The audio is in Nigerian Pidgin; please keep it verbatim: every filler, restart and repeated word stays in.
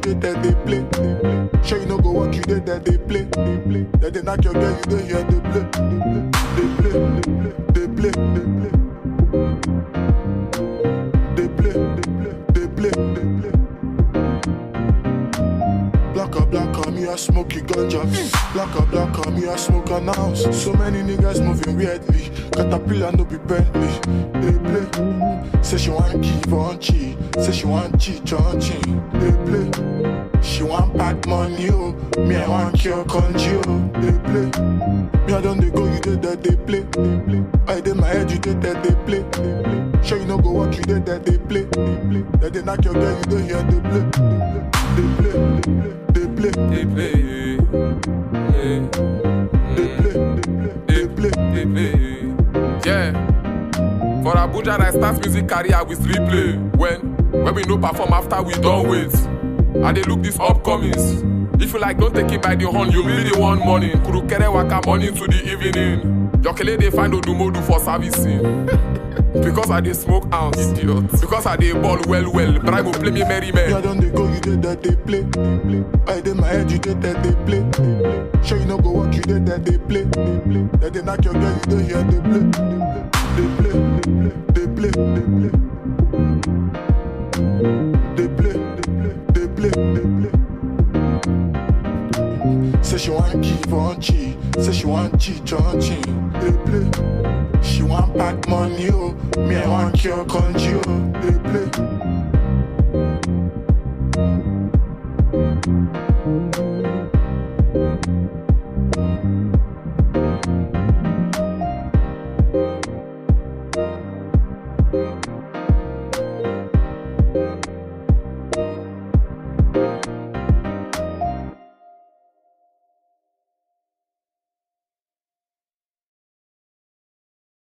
did that they play. Sure you no go work, you did that they play. That they knock your girl, you don't hear the play. They play, they play, they play. They play, they play, they play. Black up, black on me, I smoke you ganja. Black up, black on me, I smoke an ounce. So many niggas moving weirdly. Caterpillar no be Bentley. They play. Say she want give on cheat. Say she want cheat on cheat. They play. She want pack money, oh. Me I want cure country, oh. They play. Me I don't they go, you did that they play. I did my head, you did that they play. Sure you no go work, you did that they play. That they knock your girl, you don't hear the play. They play, they play, They play, yeah. they play, they play, They play, yeah. For Abuja, I start music career with replay. When, when we no perform after we don't wait. And they look this upcomings. If you like, don't take it by the horn, you really the one morning. Kurukere waka morning to the evening. Jokele they find Odumodu for servicing. Because I dey smoke ounce, idiot. Because I dey ball well well, but I go play me merry man. Yeah, don't they go, you did that they play. I did my head, you did that they play. Sure you no go work, you did that they play. That they knock your girl, you don't hear the play. They play, they play, they play. They play, they play, they play. Say she want give on cheat. Say she want cheat on cheat. They play. She want pack money, oh. Me I want cure country, oh. They play.